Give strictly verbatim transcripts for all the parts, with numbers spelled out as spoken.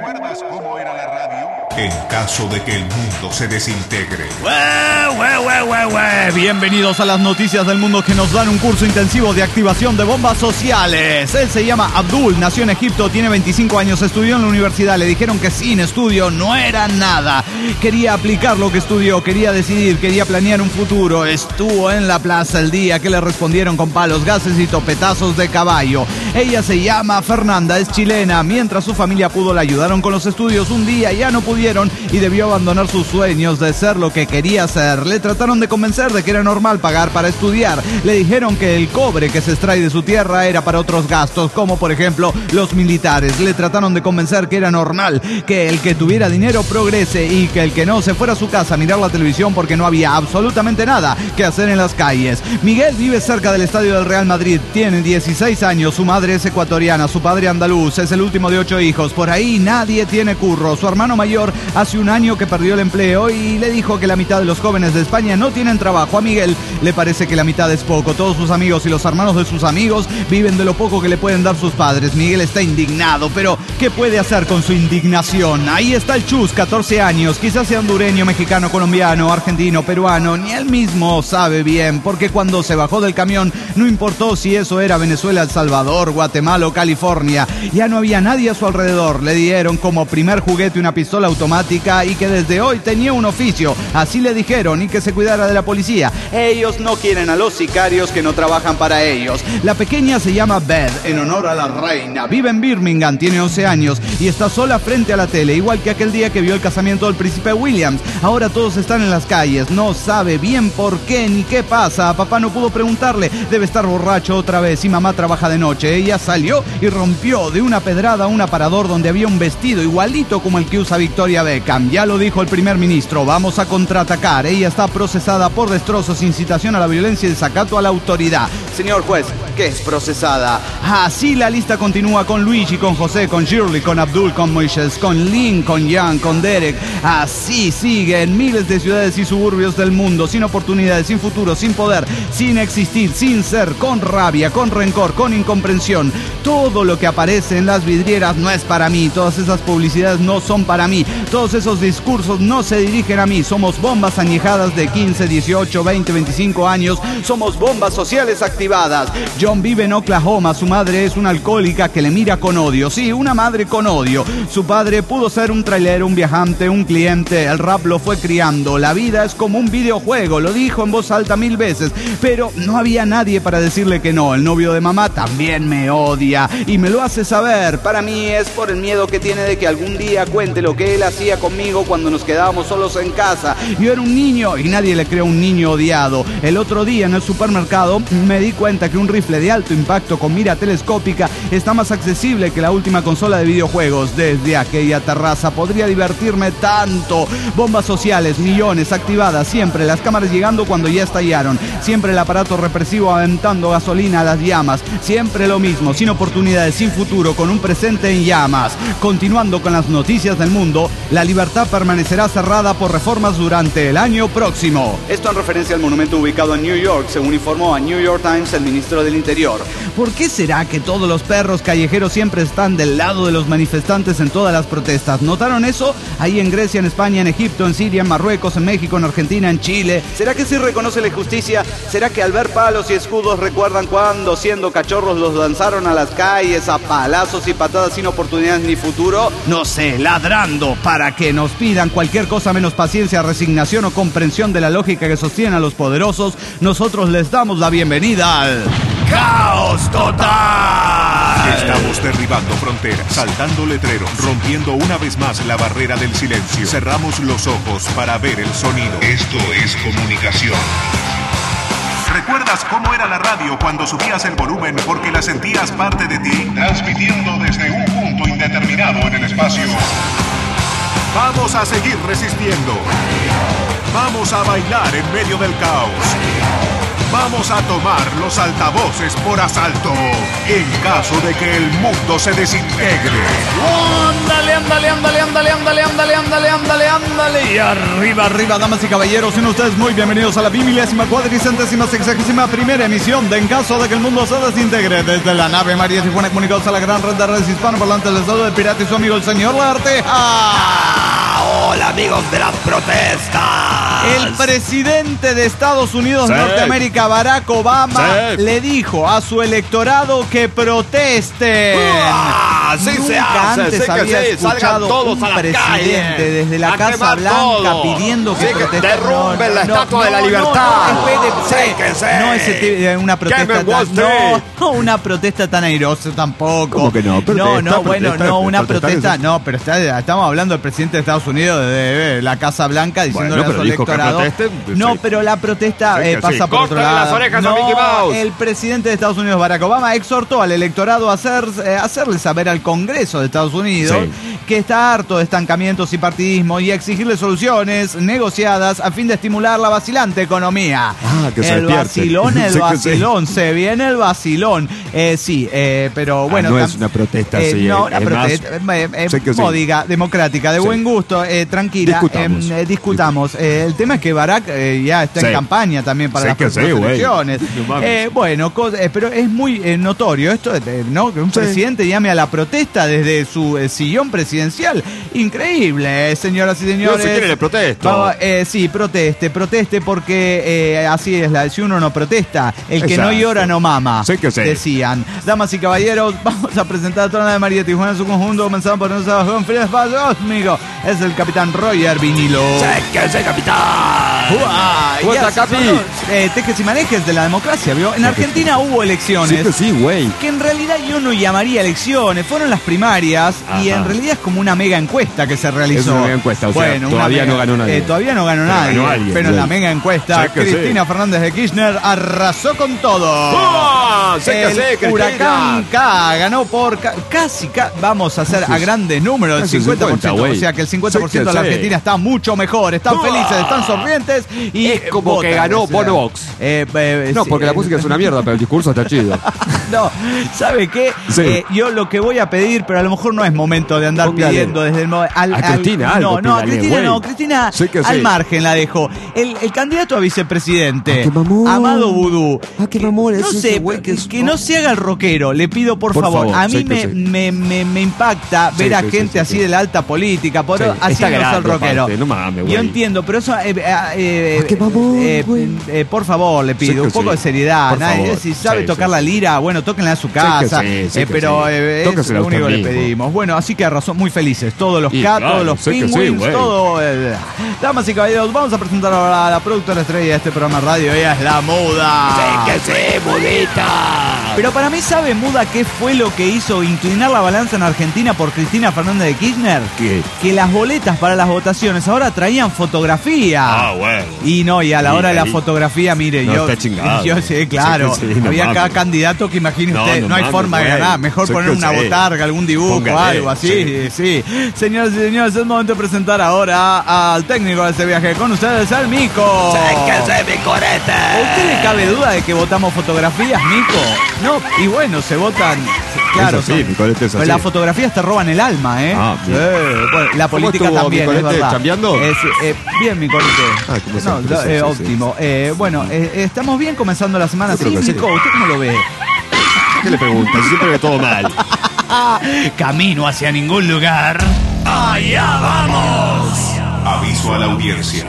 ¿Recuerdas cómo era la radio? En caso de que el mundo se desintegre. ¡Ué, ué, ué, ué, ué! Bienvenidos a las noticias del mundo que nos dan un curso intensivo de activación de bombas sociales. Él se llama Abdul, nació en Egipto, tiene veinticinco años, estudió en la universidad. Le dijeron que sin estudio no era nada. Quería aplicar lo que estudió, quería decidir, quería planear un futuro. Estuvo en la plaza el día que le respondieron con palos, gases y topetazos de caballo. Ella se llama Fernanda, es chilena. Mientras su familia pudo, la ayudaron con los estudios. Un día ya no pudieron y debió abandonar sus sueños de ser lo que quería ser. Le trataron de convencer de que era normal pagar para estudiar. Le dijeron que el cobre que se extrae de su tierra era para otros gastos, como por ejemplo los militares. Le trataron de convencer que era normal que el que tuviera dinero progrese y que el que no se fuera a su casa a mirar la televisión porque no había absolutamente nada que hacer en las calles. Miguel vive cerca del estadio del Real Madrid, tiene dieciséis años, su madre es ecuatoriana, su padre andaluz, es el último de ocho hijos. Por ahí nadie tiene curro. Su hermano mayor hace un año que perdió el empleo y le dijo que la mitad de los jóvenes de España no tienen trabajo. A Miguel le parece que la mitad es poco. Todos sus amigos y los hermanos de sus amigos viven de lo poco que le pueden dar sus padres. Miguel está indignado, pero ¿qué puede hacer con su indignación? Ahí está el Chus, catorce años, quizás sea hondureño, mexicano, colombiano, argentino, peruano, ni él mismo sabe bien, porque cuando se bajó del camión no importó si eso era Venezuela, El Salvador, Guatemala o California. Ya no había nadie a su alrededor. Le dieron como primer juguete una pistola automática y que desde hoy tenía un oficio. Así le dijeron, y que se cuidara de la policía. Ellos no quieren a los sicarios que no trabajan para ellos. La pequeña se llama Beth, en honor a la reina. Vive en Birmingham, tiene once años y está sola frente a la tele, igual que aquel día que vio el casamiento del príncipe Williams. Ahora todos están en las calles, no sabe bien por qué ni qué pasa. Papá no pudo preguntarle, debe estar borracho otra vez y mamá trabaja de noche. Ella salió y rompió de una pedrada un aparador donde había un vestido igualito como el que usa Victoria Beckham. Ya lo dijo el primer ministro, vamos a contraatacar. Ella está procesada por destrozos, incitación a la violencia y desacato a la autoridad. Señor juez, ¿qué es procesada? Así la lista continúa con Luigi, con José, con Shirley, con Abdul, con Moisés, con Lynn, con Jan, con Derek. Así sigue en miles de ciudades y suburbios del mundo, sin oportunidades, sin futuro, sin poder, sin existir, sin ser, con rabia, con rencor, con incomprensión. Todo lo que aparece en las vidrieras no es para mí, todas esas publicidades no son para mí, todos esos discursos no se dirigen a mí. Somos bombas añejadas de quince, dieciocho, veinte, veinticinco años, somos bombas sociales activadas. John vive en Oklahoma, su madre es una alcohólica que le mira con odio, sí, una madre con odio. Su padre pudo ser un trailero, un viajante, un cliente, el rap lo fue criando. La vida es como un videojuego, lo dijo en voz alta mil veces, pero no había nadie para decirle que no. El novio de mamá también me odia y me lo hace saber. Para mí es por el miedo que tiene de que algún día cuente lo que él hacía conmigo cuando nos quedábamos solos en casa. Yo era un niño y nadie le creó un niño odiado. El otro día en el supermercado me di cuenta que un rifle de alto impacto con mira telescópica está más accesible que la última consola de videojuegos. Desde aquella terraza podría divertirme tanto. Bombas sociales, millones activadas, siempre las cámaras llegando cuando ya estallaron, siempre el aparato represivo aventando gasolina a las llamas, siempre lo mismo, sin oportunidades, sin futuro, con un presente en llamas. Continuando con las noticias del mundo, la libertad permanecerá cerrada por reformas durante el año próximo. Esto en referencia al monumento ubicado en New York, según informó a New York Times el ministro del Interior. ¿Por qué será que todos los perros callejeros siempre están del lado de los manifestantes en todas las protestas? ¿Notaron eso? Ahí en Grecia, en España, en Egipto, en Siria, en Marruecos, en México, en Argentina, en Chile. ¿Será que sí reconoce la injusticia? ¿Será que al ver palos y escudos recuerdan cuando siendo cachorros los lanzaron a las calles a palazos y patadas sin oportunidades ni futuro? No sé, ladrando para que nos pidan cualquier cosa menos paciencia, resignación o comprensión de la lógica que sostiene a los poderosos. Nosotros les damos la bienvenida al ¡Caos Total! Estamos derribando fronteras, saltando letreros, rompiendo una vez más la barrera del silencio. Cerramos los ojos para ver el sonido. Esto es comunicación. ¿Recuerdas cómo era la radio cuando subías el volumen porque la sentías parte de ti? Transmitiendo desde un punto indeterminado en el espacio. Vamos a seguir resistiendo. Vamos a bailar en medio del caos. Vamos a tomar los altavoces por asalto en caso de que el mundo se desintegre. Ándale, ándale, ándale, ándale, ándale, ándale, ándale, ándale, ándale, Vale, y arriba, arriba, damas y caballeros, sean ustedes muy bienvenidos a la bimilésima, cuadricentésima, sexagésima primera emisión de En Caso de que el Mundo se Desintegre, desde la nave María Tijuana, comunicados a la gran red de redes hispanoparlantes del estado de Pirata y su amigo el señor Larteja. Ah, hola amigos de las protestas. El presidente de Estados Unidos sí. Norteamérica, Barack Obama, sí. le dijo a su electorado que protesten. Ah, sí Nunca se hace, antes sí había sí, escuchado todos un a la presidente calle, desde la Casa Blanca todo. pidiendo que sí, protesten. Derrumben no, la no, estatua no, de la no, libertad. No, no, espere, espere. Sí, sí. No ese una protesta tan, no, no una protesta tan airosa tampoco. ¿Cómo que no? Protesta, no, no, bueno, protesta, no una protesta, protesta, es... no, pero está, estamos hablando del presidente de Estados Unidos de, de la Casa Blanca diciéndole bueno, a su dijo que electorado. protesten, no, sí. pero la protesta sí, eh, pasa sí. por otro Córtale lado. las orejas no, a Mickey Mouse. El presidente de Estados Unidos, Barack Obama, exhortó al electorado a hacer, eh, hacerle saber al Congreso de Estados Unidos sí. que está harto de estancamientos y partidismo y a exigirle soluciones negociadas a fin de estimular la vacilante economía. Ah, que se el despierte. vacilón, el Sí, que vacilón, se viene el vacilón. Eh, sí, eh, pero bueno. Ah, no tam- es una protesta, eh, sí. No, es una protesta más... eh, eh, sí que sí. módica, democrática, de Sí. buen gusto, eh, tranquila. Discutamos. Eh, discutamos. Eh, el tema es que Barack eh, ya está Sí. en campaña también para Sí las que próximas sí, güey. elecciones. No mames. Eh, bueno, co- eh, pero es muy eh, notorio esto, de, ¿no? Que un Sí. presidente llame a la protesta desde su eh, sillón presidencial. Increíble, eh, señoras y señores. No, si quiere le protesto. Vamos, eh, sí, proteste, proteste porque eh, así es, la, si uno no protesta, el que no Exacto. llora no mama, Sí que sí. decían. Damas y caballeros, vamos a presentar a toda la de María Tijuana en su conjunto, comenzamos por nuestro con Frío Espacio Cósmico. Es el capitán Roger Vinilo. Sí, que sí, capitán. Uah, ¿Cómo ya, está, Capi? son los, eh, tejes y manejes de la democracia, ¿vio? En Argentina hubo elecciones. Sí que sí, güey. Que en realidad yo no llamaría elecciones, fueron las primarias y Ajá. en realidad es como una mega encuesta que se realizó. Es una mega encuesta, o sea, bueno, una todavía mega- no ganó nadie. eh, todavía no ganó Pero nadie, ganó alguien, pero en la güey. mega encuesta Sí que sí. Cristina Fernández de Kirchner arrasó con todo. ¡Ah! Sí que El sí, Cristina. Huracán K ganó por ca- casi, ca- vamos a hacer a grandes números, el Casi cincuenta por ciento, cincuenta, o sea que el cincuenta por ciento Sí de que la sí. Argentina está mucho mejor, están ¡Ah! felices, están sonrientes y Es como votan, que ganó o sea, Bono Box. eh, eh, No, sí, porque la eh, música es una mierda, pero el discurso está chido. no, ¿sabe qué? Sí. Eh, yo lo que voy a pedir, pero a lo mejor no es momento de andar Póngale. pidiendo desde el mo- al, A al- Cristina algo, no, no, a pídale, Cristina güey. no, Cristina Sí que al sí. margen la dejo. El, el candidato a vicepresidente, Ah, qué mamón. Amado Vudú. Ah, qué mamón, No es ese sé, güey que, que es- que no se haga el rockero, le pido por, Por favor. favor, A mí sí que me, sí. me, me, me impacta Sí, ver a sí, sí, gente sí, así sí. de la alta política, por Sí, así está no es el grande, rockero. aparte, no mames, güey. Yo entiendo, pero eso, eh, eh, eh, Ah, qué mamón, eh, güey. eh, por favor, le pido Sí que un poco sí. de seriedad. Por Nadie- favor. si sabe Sí, tocar sí, la sí. lira, bueno, tóquenla a su casa. sí, sí eh, que pero sí. eh, es Tóquensela lo único que usted le mismo. pedimos. Bueno, así que razón, muy felices. Todos los Y K, claro, todos los sí que sí, Penguins, güey. todo. eh, Damas y caballeros, vamos a presentar ahora a la productora estrella de este programa de radio. Ella es la Muda. Sí, que sí, mudita. Pero para mí, ¿sabe Muda qué fue lo que hizo inclinar la balanza en Argentina por Cristina Fernández de Kirchner? ¿Qué? Que las boletas para las votaciones ahora traían fotografía. Ah, bueno. Y no, y a la Y hora de la ahí- fotografía, mire, No, yo, está chingado. yo sé, claro, Sí que sí, no había cada mames. candidato que imagine No, usted, no, no hay mames, forma de güey. ganar, mejor Sí poner que una sí. botarga, algún dibujo, Póngale, algo así, sí. Señoras y señores, es momento de presentar ahora al técnico de este viaje con ustedes, el Mico. Sí, que sí, mi corete. ¿A usted le cabe duda de que votamos fotografías, Mico? No, y bueno, se votan, claro, Es así, son- Nicolete, es pero así. las fotografías te roban el alma, ¿eh? Ah, bien. Eh, bueno, la ¿Cómo política estuvo, también, es Nicolete, verdad. chambeando? Es, eh, bien, Nicolete. Ah, ¿cómo no, siempre, lo- sí, eh, sí, óptimo. Eh, bueno, eh, estamos bien comenzando la semana. Yo Sí, creo que sí. Nico, ¿usted cómo lo ve? ¿Qué le preguntas? Siempre ve todo mal. Camino hacia ningún lugar. Allá vamos. Aviso a la audiencia.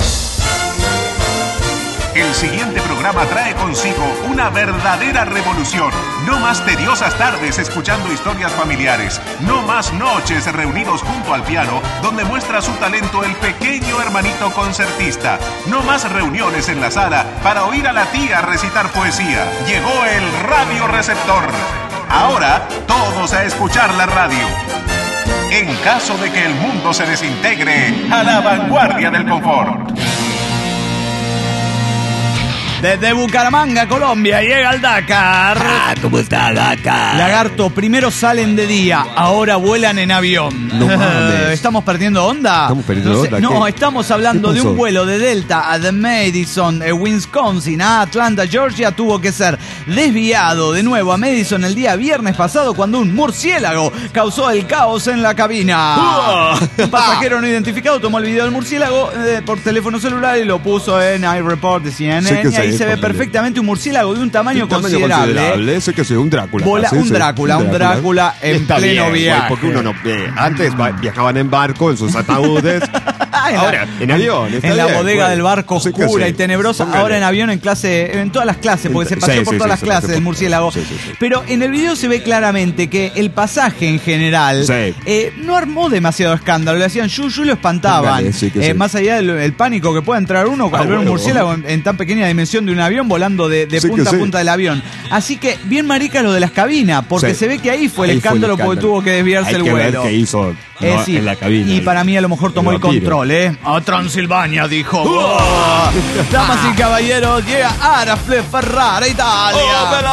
El siguiente programa trae consigo una verdadera revolución. No más tediosas tardes escuchando historias familiares. No más noches reunidos junto al piano donde muestra su talento el pequeño hermanito concertista. No más reuniones en la sala para oír a la tía recitar poesía. Llegó el radio receptor. Ahora todos a escuchar la radio. En caso de que el mundo se desintegre, a la vanguardia del confort. Desde Bucaramanga, Colombia, llega el Dakar. Ah, ¿cómo está, Dakar? Lagarto, primero salen de día, ahora vuelan en avión. No mames. ¿Estamos perdiendo onda? ¿Estamos perdiendo no sé, onda? No, ¿Qué? estamos hablando ¿Qué de pasó? un vuelo de Delta a The Madison, eh, Wisconsin, a Atlanta, Georgia. Tuvo que ser desviado de nuevo a Madison el día viernes pasado cuando un murciélago causó el caos en la cabina. Un pasajero no identificado tomó el video del murciélago eh, por teléfono celular y lo puso en iReport de C N N. Sí que y ahí sí, se ve porque- perfectamente un murciélago de un tamaño, Un tamaño considerable. considerable. Sí que sí, un Drácula. Vola- Sí, un sí, Drácula, un Drácula en Está pleno bien, güey, viaje. porque uno no... eh, antes va- viajaban en barco, en sus ataúdes. Ah, en la- Ahora, en avión. está En la bien, bodega güey. del barco Sí que oscura sí. y tenebrosa. Póngale. Ahora en avión, en clase, en todas las clases, porque se Sí, paseó sí, por sí, todas sí, las se clases paseó del por- murciélago. sí, sí, sí. Pero en el video se ve claramente que el pasaje en general Sí. eh, no armó demasiado escándalo. Le hacían yuyu y lo espantaban. Póngale, sí que Eh, sí. Más allá del el pánico que pueda entrar uno al Ah, ver un huevo. murciélago en, en tan pequeña dimensión de un avión volando de, de Sí que punta a sí. punta del avión. Así que bien marica lo de las cabinas, porque Sí. se ve que ahí fue el Ahí fue el escándalo porque escándalo. tuvo que desviarse Hay el que ver vuelo. qué hizo, Eh, ¿no? sí. en la cabina. Y para mí a lo mejor tomó el, El vampiro. control, ¿eh? A Transilvania, dijo. ¡Oh! Damas y caballeros, llega Arafle Ferrara, Italia.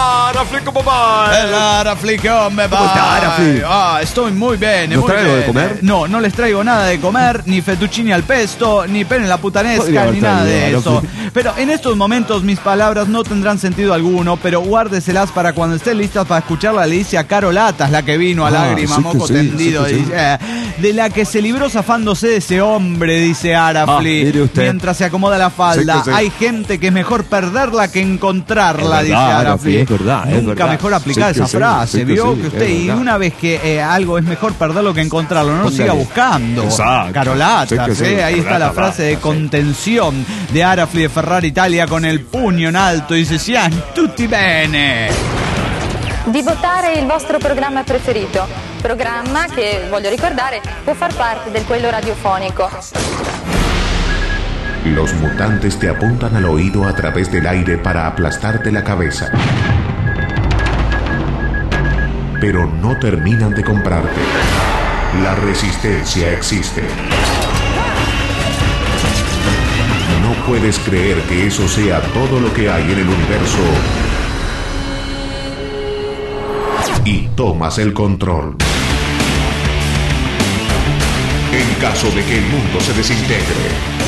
El Arafli, ¿cómo ¿Cómo está, Arafli? Ah, estoy muy bien. ¿Nos muy trae algo bien. de comer? No, no les traigo nada de comer, ni fettuccine al pesto, ni pene en la Podría putanesca, haber ni nada de traído, eso. Arafli. Pero en estos momentos mis palabras no tendrán sentido alguno, pero guárdeselas para cuando estén listas para escucharla. Le dice a Caro Latas, la que vino a Ah, lágrima, sí que moco sí, tendido, sí que sí. dice, eh, de la que se libró zafándose de ese hombre, dice Arafli, Ah, mire usted. mientras se acomoda la falda. Sí que sí. Hay gente que es mejor perderla que encontrarla, Es dice verdad, Arafli. Arafli, es verdad, es Nunca verdad. mejor aplicar Sí que esa sí, frase, sí que vio sí, que es usted, y verdad. una vez que eh, algo es mejor perderlo que encontrarlo, no lo Póngale. siga buscando. Exacto. Carolatas, Sí que sí, eh, ahí está la Carolata, frase de basta, sí. contención de Arafli de Ferrari Italia con el puño en alto, dice sian tutti bene. Di votare il vostro programma preferito, programma che, voglio ricordare, può far parte del quello radiofonico. Los mutantes te apuntan al oído a través del aire para aplastarte la cabeza. Pero no terminan de comprarte. La resistencia existe. No puedes creer que eso sea todo lo que hay en el universo. Y tomas el control. En caso de que el mundo se desintegre.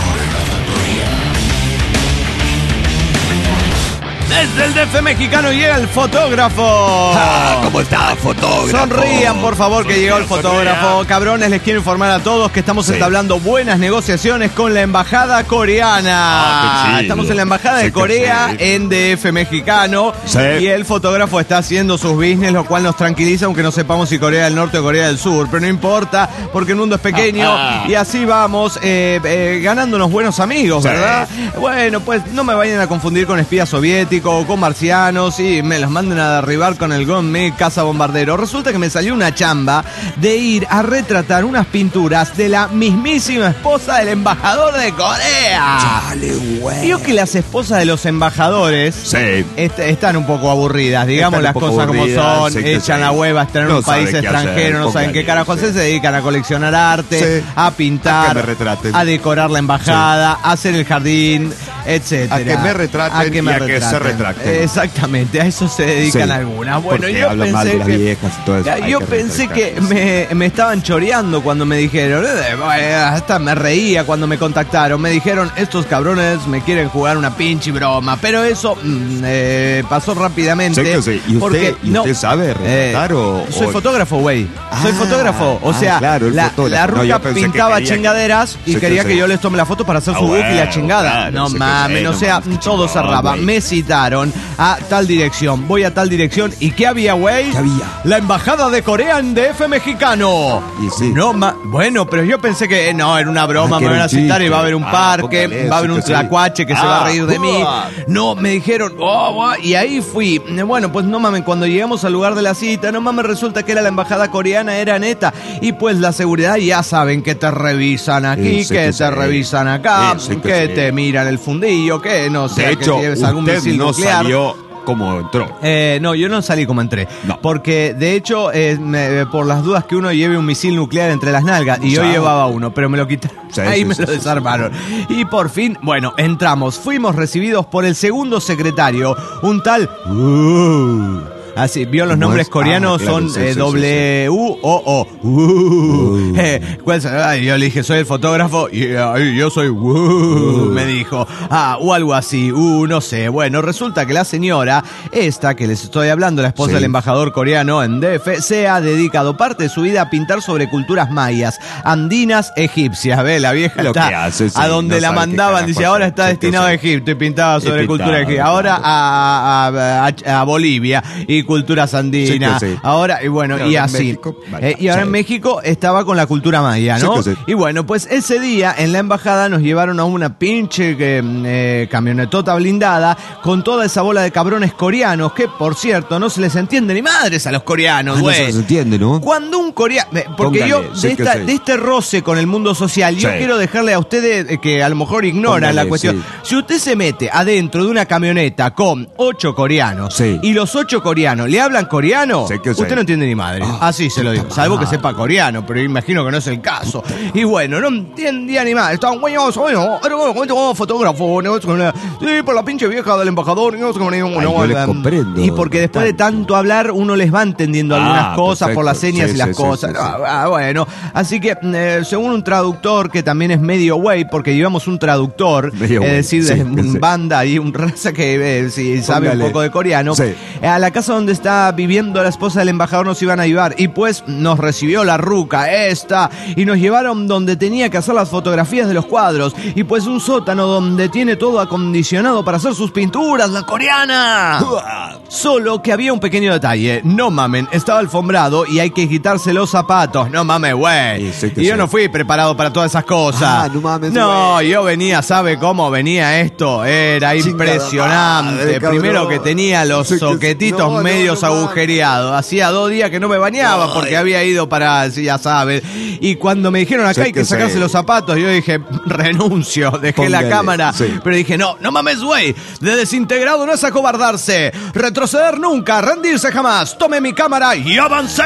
Desde el D F mexicano llega el fotógrafo. Ah, ¿cómo está, fotógrafo? Sonrían, por favor, que llegó el fotógrafo. Cabrones, les quiero informar a todos que estamos Sí. entablando buenas negociaciones con la embajada coreana. Ah, qué chido. Estamos en la embajada Sí de que Corea sí. en D F mexicano. Sí. Y el fotógrafo está haciendo sus business, lo cual nos tranquiliza, aunque no sepamos si Corea del Norte o Corea del Sur. Pero no importa, porque el mundo es pequeño Ah, ah. y así vamos eh, eh, ganándonos buenos amigos, Sí. ¿verdad? Bueno, pues no me vayan a confundir con espías soviéticos o con marcianos y me los manden a derribar con el Gonme caza bombardero. Resulta que me salió una chamba de ir a retratar unas pinturas de la mismísima esposa del embajador de Corea. Dale, güey. Digo que las esposas de los embajadores Sí. est- están un poco aburridas, digamos Están las un poco cosas como aburridas, son, sí que echan sí. la hueva, están en No un país saben qué extranjero, hacer, no saben qué póngale, carajo hacer, sí. se dedican a coleccionar arte, Sí. a pintar, A que me retraten. a decorar la embajada, a hacer el jardín, etcétera. A que me retraten y a que se retracten. Exactamente, a eso se dedican Sí. algunas. Bueno, Porque yo hablan mal pensé de las que viejas y todo eso. Ya, Hay yo que pensé que retractarse. me, me estaban choreando cuando me dijeron, eh, bueno, hasta me reía cuando me contactaron. Me dijeron, estos cabrones me quieren jugar una pinche broma. Pero eso mm, eh, pasó rápidamente. Sí que sí. ¿Y usted- porque, y usted sabe retratar o- Soy o- fotógrafo, güey. soy Ah, fotógrafo. O ah, sea, claro, el la, fotógrafo. la No, ruca yo pensé que pintaba quería que- chingaderas y Sí que quería sí. que yo les tome la foto para hacer Ah, su book y la bueno, chingada. claro, no sí que mames, sí, o no sea, mames, qué todo chingón, cerraba. güey. Me citaron a tal dirección. Voy a tal dirección. ¿Y qué había, güey? ¿Qué había? La embajada de Corea en D F mexicano. Y sí. No, ma- bueno, pero yo pensé que eh, no, era una broma, Ah, que me era van a un citar y chiste. va a haber un Ah, parque, póngale, va a haber sí un que sí. tlacuache que se va a Ah, reír de mí. uah. No, me dijeron, oh, oh, y ahí fui. Bueno, pues no mames, cuando llegamos al lugar de la cita, no mames, resulta que era la embajada coreana, era neta. Y pues la seguridad ya saben que te revisan aquí, Sí, sí que que te sí. revisan acá, Sí, sí que que sí. te miran el fundillo, que no sé, De hecho, que lleves algún usted misil no nuclear. salió como entró. Eh, no, yo no salí como entré. No. Porque, de hecho, eh, me- por las dudas que uno lleve un misil nuclear entre las nalgas. Y yo Exacto. llevaba uno, pero me lo quitaron. Sí, Ahí sí, me sí, lo sí, desarmaron. Y por fin, bueno, entramos. Fuimos recibidos por el segundo secretario, un tal... Uh, Así, vio los nombres es? coreanos, Ah, claro, son sí, eh, sí, W U O O. Uh, eh, ¿cuál es? Ay, yo le dije, soy el fotógrafo y ay, yo soy uh, uh, me dijo. Ah, o algo así, uh, no sé. Bueno, resulta que la señora, esta que les estoy hablando, la esposa Sí. del embajador coreano en D F, se ha dedicado parte de su vida a pintar sobre culturas mayas, andinas, egipcias. Ve, la vieja Lo está que hace, sí, a donde no la sabe qué mandaban, carajo dice, ahora hacer. está Sí, destinado sí. a Egipto y pintaba sobre Y cultura pintaba, egipcia. Ahora claro. a, a- a- a Bolivia y culturas andinas. Sí que sí. Ahora, y bueno, Y y ahora en así. México, vale. Eh, y ahora Sí. en México estaba con la cultura maya, ¿no? Sí que sí. Y bueno, pues ese día en la embajada nos llevaron a una pinche eh, eh, camionetota blindada con toda esa bola de cabrones coreanos, que por cierto no se les entiende ni madres a los coreanos, Ah, no güey. se les entiende, ¿no? Cuando un coreano... Porque Póngale, yo, sí de, que esta, sí. de este roce con el mundo social, yo Sí. quiero dejarle a ustedes eh, que a lo mejor ignoran Póngale, la cuestión. sí. Si usted se mete adentro de una camioneta con ocho coreanos Sí. y los ocho coreanos le hablan coreano, Sí que sí. usted no entiende ni madre. Ah, Así se lo digo. Salvo que sepa coreano, pero imagino que no es el caso. Y bueno, no entendía ni más. Estaban güeyos, bueno, fotógrafo, sí, por la pinche vieja del embajador. yo le comprendo. Y porque después de tanto hablar, uno les va entendiendo Ah, algunas cosas por perfecto. las señas Sí, y las sí, sí, cosas. sí, sí. Ah, bueno, así que eh, según un traductor que también es medio güey, porque llevamos un traductor, Medio es güey, decir, sí, de sí. un banda y un raza que eh, si sabe Póngale. un poco de coreano, Sí. eh, a la casa donde está viviendo la esposa del embajador nos iban a llevar y pues nos recibió la ruca esta y nos llevaron donde tenía que hacer las fotografías de los cuadros y pues un sótano donde tiene todo acondicionado para hacer sus pinturas, la coreana. Solo que había un pequeño detalle, no mamen, estaba alfombrado y hay que quitarse los zapatos, no mames, güey. Sí, sí que Y yo sí. no fui preparado para todas esas cosas. Ah, no mames, No, güey. yo venía, ¿sabe cómo venía esto? Era Chingada impresionante. madre, cabrón. Primero que tenía los Sí que- soquetitos no, no, medios no mames. agujereados. Hacía dos días que no me bañaba porque había ido para, sí, ya sabes. Y cuando me dijeron acá Sí hay que que sacarse sí. los zapatos, yo dije, renuncio, dejé la Póngale, cámara. sí. Pero dije, no, no mames, güey. De desintegrado no es acobardarse. Retroceder nunca, rendirse jamás. Tomé mi cámara y avancé.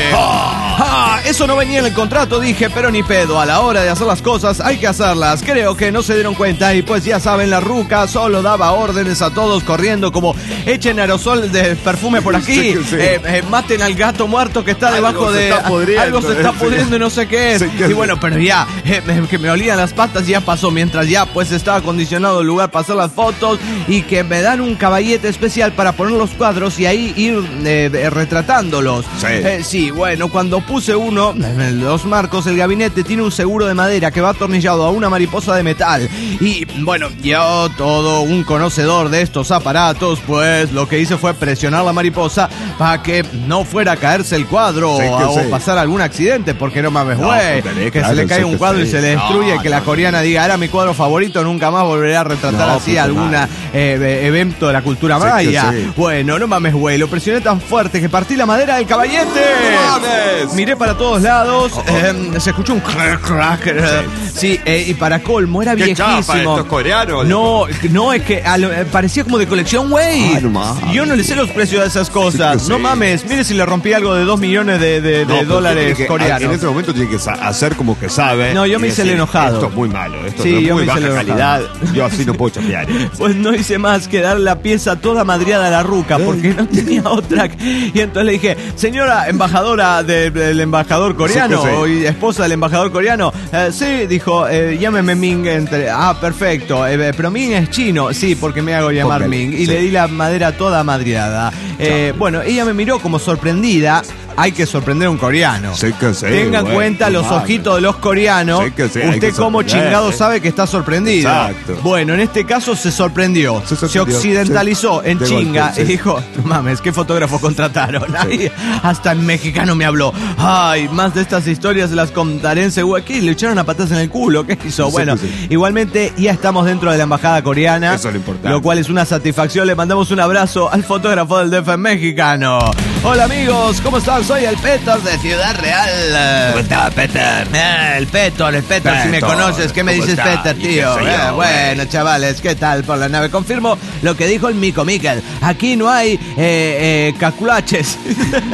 Ah, eso no venía en el contrato, dije, pero ni pedo. A la hora de hacer las cosas hay que hacerlas. Creo que no se dieron cuenta y pues ya saben, la ruca solo daba órdenes a todos corriendo como echen aerosol de perfume por aquí, Sí que sí. eh, eh, maten al gato muerto que está Algo debajo se de... está pudriendo, algo se está sí. pudriendo y no sé qué es. Sí que Y sí. bueno, pero ya, eh, eh, que me olían las patas ya pasó, mientras ya pues estaba acondicionado el lugar para hacer las fotos y que me dan un caballete especial para poner los cuadros y ahí ir eh, eh, retratándolos. Sí. Eh, sí, bueno, cuando puse uno, en los marcos, el gabinete tiene un seguro de madera que va atornillado a una mariposa de metal. Y bueno, yo, todo un conocedor de estos aparatos, pues lo que hice fue presionar la mariposa para que no fuera a caerse el cuadro Sí, que o, sí. o pasar algún accidente, porque no mames, No, güey, póngale, que claro, se le cae sí un que cuadro y sí. se le destruye, No, que la no. coreana diga, era mi cuadro favorito, nunca más volveré a retratar No, así puta alguna madre. eh, evento de la cultura Sí que maya. sí. Bueno, no mames, güey, lo presioné tan fuerte que partí la madera del caballete. ¡No mames! Miré para todos lados, eh, se escuchó un crack, crack. eh, sí, eh, y para colmo, era Qué chafa viejísimo. estos coreanos. No, no, es que a lo- eh, parecía como de colección, güey. Ah, no mames. Yo no le sé los precios de esas cosas. Sí que No sí. mames, mire si le rompí algo de dos millones de, de- de No, pero dólares tiene que- coreanos. En ese momento tiene que sa- hacer como que sabe. No, yo y me hice el decir, enojado. Esto es muy malo, esto Sí, es yo muy me hice baja el calidad. enojado. Yo así no puedo chapear. Pues no hice más que dar la pieza toda madriada a la ruca porque no tenía otra. Y entonces le dije, señora embajadora de- del embajador coreano, Sí que sí. o esposa del embajador coreano, eh, sí, dijo, eh, llámeme Ming. Entre... Ah, perfecto, eh, pero Ming es chino, sí, porque me hago llamar Póngale, Ming. Y sí. le di la madera toda madriada. Eh, bueno, ella me miró como sorprendida. Hay que sorprender a un coreano. Sí que sí, Tenga en güey, cuenta no los mames. ojitos de los coreanos. Sí que sí, hay Usted que como sorprender, chingado eh. sabe que está sorprendido. Exacto. Bueno, en este caso se sorprendió. Se Se, sorprendió, occidentalizó sí. en De chinga golpe, y sí. dijo, no mames, ¿qué fotógrafo contrataron? Ay, hasta en mexicano me habló. Ay, más de estas historias se las contaré en Seguro. ¿Qué? ¿Le echaron a patas en el culo? ¿Qué hizo? Sí, Bueno, sí, sí. igualmente ya estamos dentro de la embajada coreana. Eso es lo importante. Lo cual es una satisfacción. Le mandamos un abrazo al fotógrafo del D F mexicano. Hola amigos, ¿cómo están? Soy el Petor de Ciudad Real. ¿Cómo está, Peter? Eh, el Petor, el Petor, si me Petor, conoces, ¿qué me ¿cómo dices, está? Peter, ¿Y qué tío? soy Eh, yo, bueno, güey? chavales, ¿qué tal por la nave? Confirmo lo que dijo el Mico Miquel. Aquí no hay eh, eh, caculaches.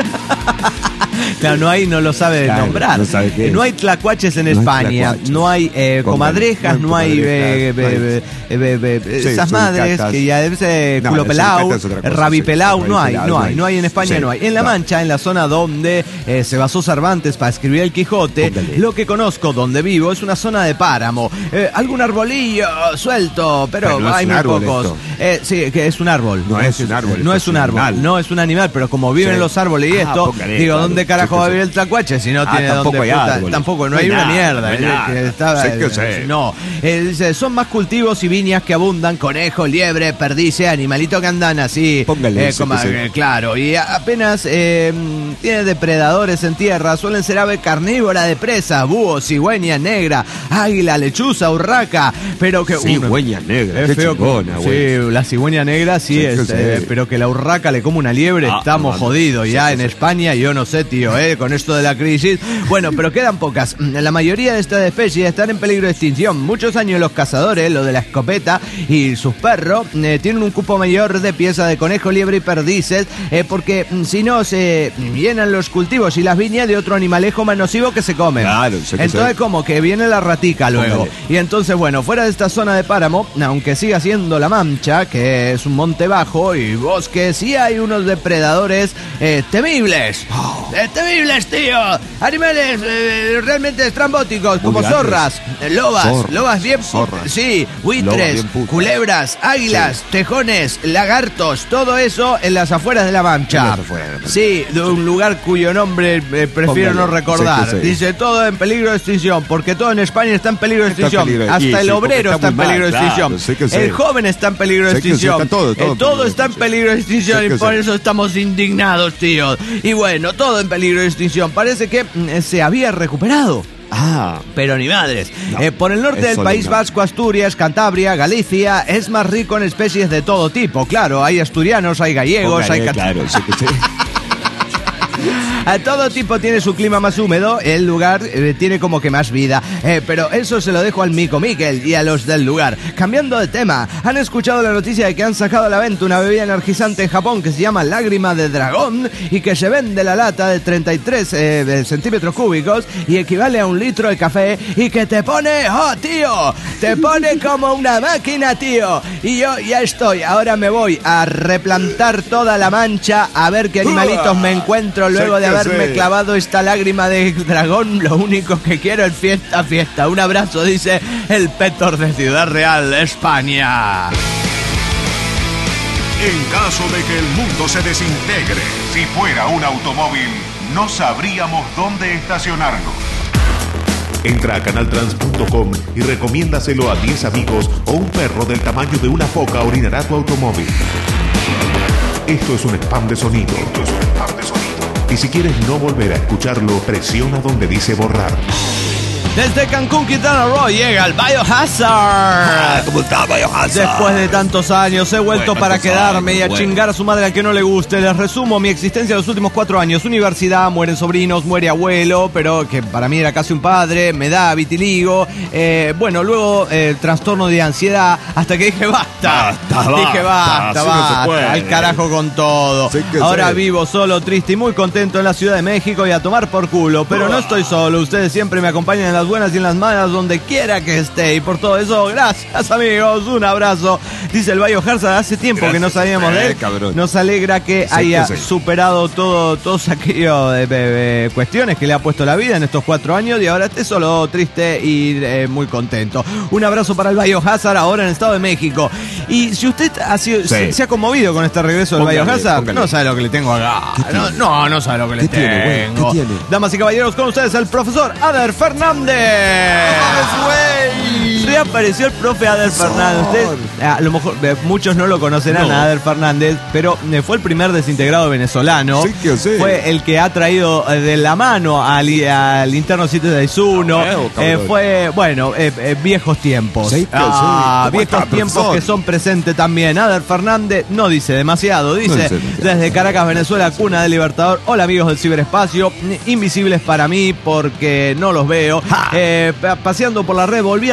Claro, no hay, no lo sabe Claro, nombrar. no sabe qué es. No hay tlacuaches en No hay España, tlacuaches. no hay eh, comadrejas, no hay, eh, comadrejas, eh, eh, eh, eh, Sí, esas madres suricatas. que ya debe ser No, culo la pelao, suricata es otra cosa, rabi sí. pelao, no hay, Rabi no pelao, hay, no hay en España, Sí, no hay. En La no. Mancha, en la zona donde eh, se basó Cervantes para escribir el Quijote, Póngale. lo que conozco, donde vivo, es una zona de páramo. Eh, algún arbolillo suelto, pero, Pero no es hay un muy árbol pocos. esto. Eh, sí, que es un árbol. No es un árbol, No esto es un es un árbol, animal. no es un animal, pero como viven Sí. los árboles y Ah, esto, póngale, digo, claro. ¿dónde carajo Sí, va a sí. vivir el tlacuache si no Ah, tiene tampoco dónde hay puta- árboles. tampoco, no, No hay hay una nada, mierda. no hay eh, nada. que estaba- Sé que sé. No, eh, dice, son más cultivos y viñas que abundan, conejo, liebre, perdices, animalitos que andan así. Póngale, eh, sé como- que sé. eh, claro, y a- apenas eh, tiene depredadores en tierra, suelen ser ave carnívora de presa, búho, cigüeña negra, águila, lechuza, urraca, pero que... Cigüeña negra, Es qué feo, chingona, güey. sí, la cigüeña negra sí, Sí, es, sí, sí. eh, pero que la urraca le come una liebre, Ah, estamos no, jodidos sí, ya sí, en sí. España, yo no sé, tío, eh, con esto de la crisis. Bueno, pero quedan pocas. La mayoría de estas especies están en peligro de extinción. Muchos años los cazadores, lo de la escopeta y sus perros, eh, tienen un cupo mayor de piezas de conejo, liebre y perdices, eh, porque mm, si no se llenan los cultivos y las viñas de otro animalejo más nocivo que se comen. Claro, sé que Entonces sé. como que viene la ratica luego. Póngale. Y entonces, bueno, fuera de esta zona de páramo, aunque siga siendo La Mancha, que es un monte bajo y bosque, sí hay unos depredadores eh, temibles. Eh, temibles, tío. Animales eh, realmente estrambóticos, como grandes. zorras, eh, lobas, Zorras, lobas bien... pu- zorras. Sí, Lobas buitres, bien putas. culebras, águilas, tejones, lagartos, todo eso en las afueras de La Mancha. En las afueras de La Mancha. Sí, de un lugar cuyo nombre eh, prefiero Póngale, no recordar. sé que sé. Dice todo en peligro de extinción, porque todo en España está en peligro de Está en extinción. peligro de- Hasta y el sí, porque obrero está está en muy mal, peligro de claro, extinción. sé que sé. El joven está en peligro de Sé que sí, extinción. está todo, todo Eh, en todo peligro de está en extinción. peligro de extinción Sé y que por sí. eso estamos indignados, tío. Y bueno, todo en peligro de extinción. Parece que mm, se había recuperado. Ah, Pero ni madres. No, Eh, por el norte del eso País no. Vasco, Asturias, Cantabria, Galicia, es más rico en especies de todo tipo. Claro, hay asturianos, hay gallegos, póngale, hay cat- claro, sé que sé. A todo tipo tiene su clima más húmedo, el lugar eh, tiene como que más vida, eh, pero eso se lo dejo al Mico Miquel y a los del lugar. Cambiando de tema, ¿han escuchado la noticia de que han sacado a la venta una bebida energizante en Japón que se llama Lágrima de Dragón y que se vende la lata de treinta y tres eh, de centímetros cúbicos y equivale a un litro de café y que te pone, oh tío, te pone como una máquina, tío? Y yo ya estoy, ahora me voy a replantar toda La Mancha a ver qué animalitos me encuentro luego Sé de que haberme sé. clavado esta lágrima de dragón. Lo único que quiero es fiesta, fiesta. Un abrazo, dice el Pétor de Ciudad Real, España. En caso de que el mundo se desintegre, si fuera un automóvil, no sabríamos dónde estacionarlo. Entra a canaltrans punto com y recomiéndaselo a diez amigos o un perro del tamaño de una foca orinará tu automóvil. Esto es un spam de sonido. Esto es un spam de sonido. Y si quieres no volver a escucharlo, presiona donde dice borrar. Desde Cancún, Quintana Roo, llega el Biohazard. ¿Cómo está, Biohazard? Después de tantos años he vuelto Bueno, para tantos quedarme años, y a bueno. chingar a su madre al que no le guste. Les resumo mi existencia de los últimos cuatro años. Universidad, mueren sobrinos, muere abuelo, pero que para mí era casi un padre, me da vitiligo. Eh, bueno, luego eh, trastorno de ansiedad, hasta que dije basta. Basta, dije basta, basta, así no se basta, puede. al carajo con todo. Sí que Ahora sí. vivo solo, triste y muy contento en la Ciudad de México y a tomar por culo. Pero no estoy solo, ustedes siempre me acompañan en las buenas y en las malas, donde quiera que esté. Y por todo eso, gracias amigos, un abrazo. Dice el Biohazard, hace tiempo que no Gracias, sabíamos de él. eh, cabrón. Nos alegra que Sí, haya que sí. superado todo, todos aquellos eh, eh, cuestiones que le ha puesto la vida en estos cuatro años y ahora esté solo, triste y eh, muy contento. Un abrazo para el Biohazard ahora en el Estado de México. Y si usted ha sido, Sí. se, se ha conmovido con este regreso del Póngale, Biohazard, póngale. no sabe lo que le tengo acá. No, no, no sabe lo que le ¿Qué tiene, güey? tengo. ¿Qué tiene? Damas y caballeros, con ustedes el profesor Ader Fernández. Reapareció el profe Ader Fernández. Usted, a lo mejor eh, muchos no lo conocerán No. a Ader Fernández, pero eh, fue el primer desintegrado venezolano. Sí que sí. Fue el que ha traído eh, de la mano al, al interno siete seis uno. Ah, bueno, Eh, cabrón. fue, bueno, eh, eh, viejos tiempos. Sí que sí. Ah, ¿Cómo viejos está, tiempos profesor? que son presentes también. Ader Fernández no dice demasiado, dice No dice demasiado. desde Caracas, Venezuela, cuna del Libertador. Hola amigos del ciberespacio, invisibles para mí porque no los veo. Eh, pa- paseando por la red volví a toparme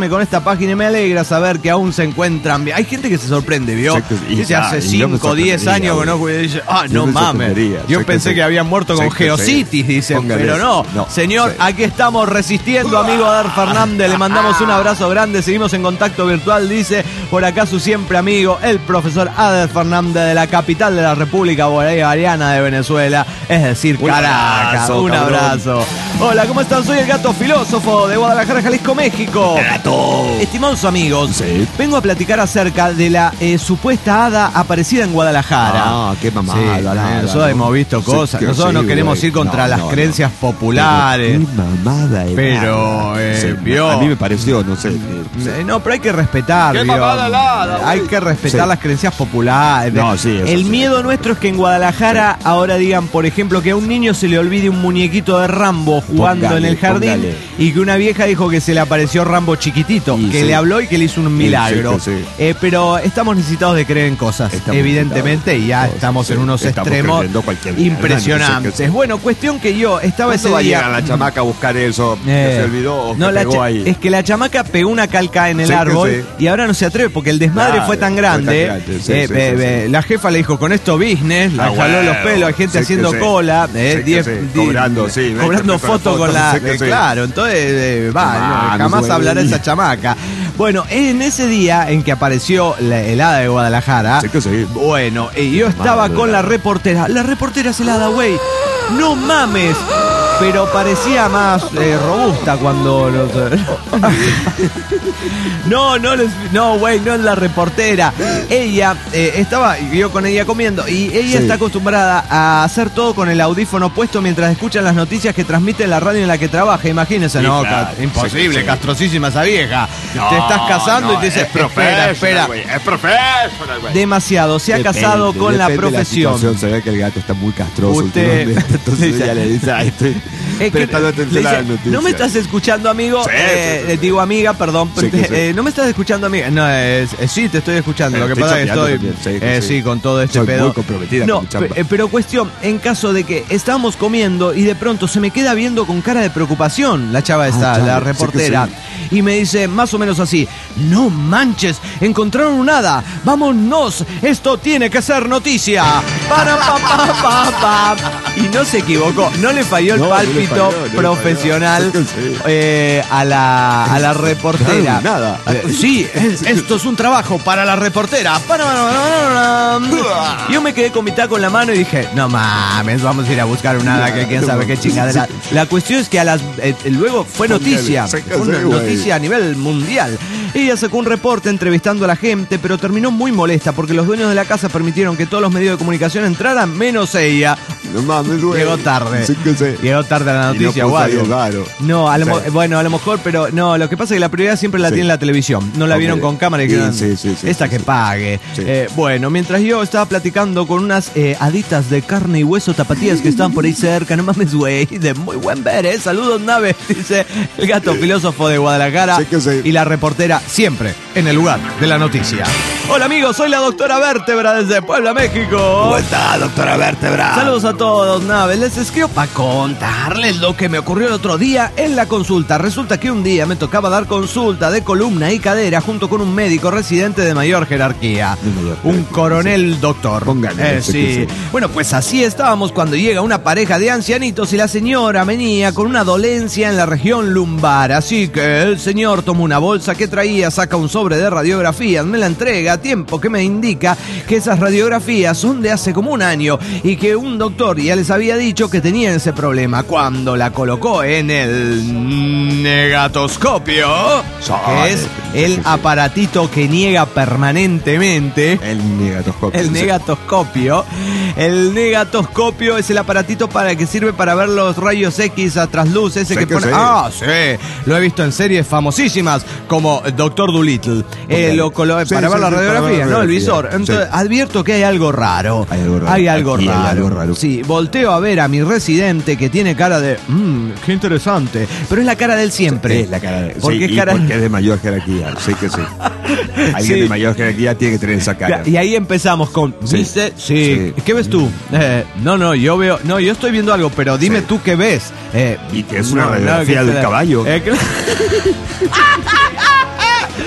encontrarme con esta página y me alegra saber que aún se encuentran bien. Hay gente que se sorprende, ¿vio? Y, Dice hace cinco o diez años que no, y dice, ah, no mames. Yo pensé que, que habían muerto con geocitis, dicen, pero no. no Señor, sí. Aquí estamos resistiendo, amigo Ader Fernández. Le mandamos un abrazo grande. Seguimos en contacto virtual, dice por acá su siempre amigo, el profesor Ader Fernández de la capital de la República Bolivariana de Venezuela, es decir, un Caracas. Abrazo, un cabrón. abrazo. Hola, ¿cómo están? Soy el Gato Filósofo de Guadalajara, Jalisco, México. Gato. Estimados amigos, sí. vengo a platicar acerca de la eh, supuesta hada aparecida en Guadalajara. Ah, qué mamada. Sí, nada, nosotros ¿no? hemos visto cosas. Sí, nosotros sí, no queremos wey. ir contra no, las no, creencias no. populares. Pero, qué mamada era. Pero, eh, sí, vio. A mí me pareció, no sé. Eh, no, pero hay que respetar. Qué mamada la, hay que respetar sí. las creencias populares. No, sí, el sí. miedo nuestro es que en Guadalajara sí. ahora digan, por ejemplo, que a un niño se le olvide un muñequito de Rambo jugando póngale, en el jardín póngale. y que una vieja dijo que se le apareció Rambo chiquitito, y que sí. le habló y que le hizo un milagro. Sí, sí. Eh, pero estamos necesitados de creer en cosas, estamos evidentemente, y ya estamos sí, en unos estamos extremos impresionantes. Sí, sí. Bueno, cuestión que yo estaba ese va día. a llegar la chamaca a buscar eso? Eh, que se olvidó o no, que la pegó cha- ahí. Es que la chamaca pegó una calca en el sí, árbol sí. y ahora no se atreve porque el desmadre claro, fue tan grande. Fue tan grande. Sí, eh, sí, eh, sí, eh, sí. La jefa le dijo, con esto business, la ah, jaló bueno. los pelos, hay gente sí, haciendo sí. cola, eh, sí, diez, sí. diez, cobrando, sí, cobrando fotos con la. Eh, sí. Claro, entonces eh, va, no, no, jamás no hablará esa chamaca. Bueno, en ese día en que apareció la helada de Guadalajara, sí, sí. bueno, eh, yo estaba Madre con la reportera. La reportera es helada, güey. No mames. Pero parecía más eh, robusta cuando los... no, no, les, no, güey, no es la reportera. Ella eh, estaba, yo con ella comiendo, y ella sí. está acostumbrada a hacer todo con el audífono puesto mientras escuchan las noticias que transmite la radio en la que trabaja. Imagínense, sí, no, claro. ca- imposible, sí, sí. castrosísima esa vieja. No, te estás casando no, y te dice, espera, espera. Wey, es profesional, güey. Demasiado, se ha depende, casado con la profesión. La se ve que el gato está muy castroso. Usted, entonces dice, ella le dice, ay, estoy... Es que, dice, no me estás escuchando, amigo. Sí, eh, sí. Digo, amiga, perdón. Sí, te, sí. Eh, no me estás escuchando, amiga. No, eh, eh, sí, te estoy escuchando. Pero Lo que pasa es que estoy. Sí, eh, sí. sí, con todo este Soy pedo. Muy comprometida no, con mi chamba. P- pero cuestión, en caso de que estábamos comiendo y de pronto se me queda viendo con cara de preocupación la chava esta, ah, la reportera. Sí, y me dice más o menos así: no manches, encontraron un hada. Vámonos, esto tiene que ser noticia. Para, pa, pa, pa, pa. Y no se equivocó, no le falló el no, pálpito. No falló, no profesional eh, a la a la reportera. Claro, nada. Eh, sí, es, esto es un trabajo para la reportera. Yo me quedé con mi taco en la mano y dije, no mames, vamos a ir a buscar un hada que quién sabe qué chingadera. La cuestión es que a las eh, luego fue noticia, fue una noticia a nivel mundial. Ella sacó un reporte entrevistando a la gente, pero terminó muy molesta porque los dueños de la casa permitieron que todos los medios de comunicación entraran, menos ella. No mames, güey. Llegó tarde. Sí que sí. Llegó tarde a la noticia, guay. Claro. No, a lo sí. mo- bueno, a lo mejor, pero no, lo que pasa es que la prioridad siempre la sí. tiene la televisión. No la okay. vieron con cámara y dijeron, sí, sí, sí, esta sí, que sí. pague. Sí. Eh, bueno, mientras yo estaba platicando con unas eh, haditas de carne y hueso tapatías que estaban por ahí cerca, no mames, güey, de muy buen ver, ¿eh? Saludos, nave, dice el Gato Filósofo de Guadalajara. Sí que sí. Y la reportera siempre en el lugar de la noticia. Hola amigos, soy la doctora Vértebra desde Puebla, México. ¿Cómo está, doctora Vértebra? Saludos a todos, naves. Les escribo para contarles lo que me ocurrió el otro día en la consulta. Resulta que un día me tocaba dar consulta de columna y cadera junto con un médico residente de mayor jerarquía. De mayor un jerarquía, coronel sí. doctor. Póngale, eh, sí. sí. Bueno, pues así estábamos cuando llega una pareja de ancianitos y la señora venía con una dolencia en la región lumbar. Así que el señor toma una bolsa que traía, saca un sobre de radiografías, me la entrega a tiempo que me indica que esas radiografías son de hace como un año y que un doctor ya les había dicho que tenía ese problema. Cuando la colocó en el negatoscopio, que es el aparatito que niega permanentemente. El negatoscopio. El negatoscopio. El negatoscopio es el aparatito para que sirve para ver los rayos X a trasluz ese que, que pone. Sí. Ah, sí. Lo he visto en series famosísimas como Doctor Dolittle. Eh, lo colo- sí, para sí, ver la sí, radiografía, ¿no? El visor. Entonces, sí. advierto que hay algo raro. Hay algo raro. Hay algo raro. Hay algo raro. Sí, volteo a ver a mi residente que tiene cara de. Mmm, qué interesante. Pero es la cara del siempre. Es la cara de. Porque, sí, es, cara... porque es de mayor jerarquía. Sí que sí. Alguien sí. de mayor jerarquía tiene que tener esa cara. Y ahí empezamos con. Sí. ¿Viste? Sí. sí. ¿Qué ves tú? Eh, no, no, yo veo. No, yo estoy viendo algo, pero dime sí. tú qué ves. Eh, y que es una no, radiografía no, que del la... caballo. Eh, que...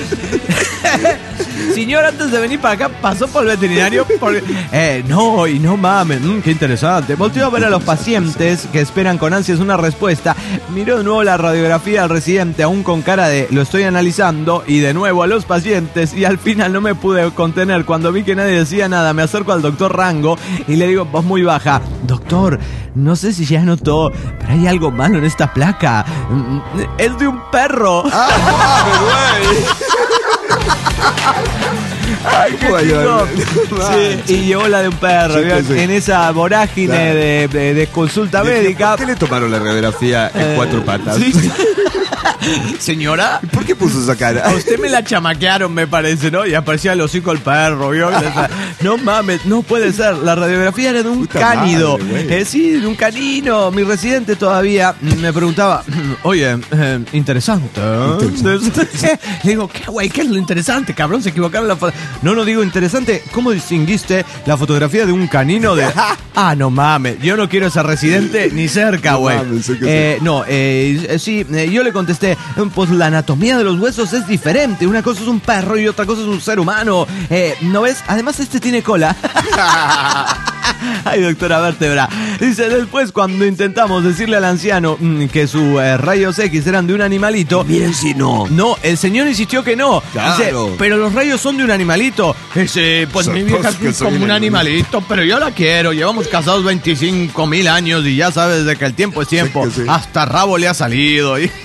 Señor, antes de venir para acá, pasó por el veterinario. Por... Eh, no, y no mames. Mm, qué interesante. Volteó a ver a los pacientes que esperan con ansias una respuesta. Miró de nuevo la radiografía del residente, aún con cara de lo estoy analizando. Y de nuevo a los pacientes. Y al final no me pude contener. Cuando vi que nadie decía nada, me acerco al doctor Rango y le digo, voz muy baja: doctor, no sé si ya notó, pero hay algo malo en esta placa. Es de un perro. ¡Ah, güey! Ay, qué chido. Sí, y llevó la de un perro, Sí, ¿vio? sí. En esa vorágine Claro. de, de- de consulta médica. ¿Por qué le tomaron la radiografía en Eh, cuatro patas? sí. Señora, ¿Por qué puso esa cara? a usted me la chamaquearon, me parece, ¿no? Y aparecía el hocico el perro, ¿vio? No mames, no puede ser. La radiografía era de un Puta cánido. madre, güey. Eh, sí, de un canino. Mi residente todavía me preguntaba, oye, eh, interesante, ¿eh? Le digo, ¿qué, güey? ¿Qué es lo interesante, cabrón? Se equivocaron la foto. No, no digo interesante. ¿Cómo distinguiste la fotografía de un canino de...? Ah, no mames. Yo no quiero ser residente ni cerca, No güey. mames, sé que Eh, no, eh, sí, eh, yo le contesté, pues la anatomía de los huesos es diferente. Una cosa es un perro y otra cosa es un ser humano. Eh, ¿no ves? Además, este tiene cola. Ay, doctora Vértebra. Dice, después cuando intentamos decirle al anciano mm, que sus eh, rayos X eran de un animalito. Miren si no. No, el señor insistió que no. Claro. Dice, pero los rayos son de un animalito. Dice, pues mi vieja Supongo que es soy como un un animalito, pero yo la quiero. Llevamos casados veinticinco mil años y ya sabes de que el tiempo es tiempo. Sí que sí. Hasta rabo le ha salido. Y,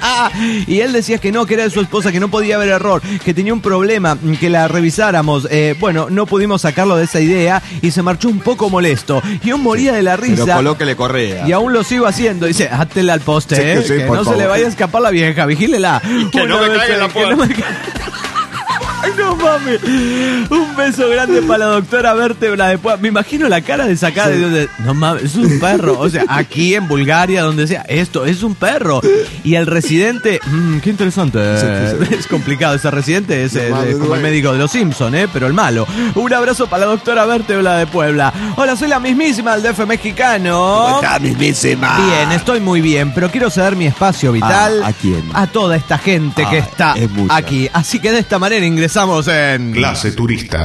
y él decía que no, que era de su esposa, que no podía haber error, que tenía un problema, que la revisáramos. Eh, bueno, no pudimos sacarlo de esa idea y se marchó un poco molesto. Yo moría de la Pero risa. colóquele correa. Y aún lo sigo haciendo. Dice, hátela al poste, Sí, que eh, sí, que por no se favor. le vaya a escapar la vieja, vigílela. que no Una me vez, caiga en la eh, que no me ca- Ay, no mames. Un beso grande para la doctora Vértebra. Después, me imagino la cara de sacada de, de no mames, es un perro. O sea, aquí en Bulgaria, donde sea, esto es un perro. Y el residente, mmm, qué interesante. Sí, sí, sí. Es complicado. Ese residente es No eh, mames, como el güey. médico de los Simpsons, ¿eh? Pero el malo. Un abrazo para la doctora Vértebra de Puebla. Hola, soy la mismísima del D F mexicano. ¿Cómo está, mismísima? Bien, estoy muy bien, pero quiero ceder mi espacio vital Ah, ¿a quién? a toda esta gente Ah, que está es mucha. aquí. Así que de esta manera ingresamos en... Clase turista.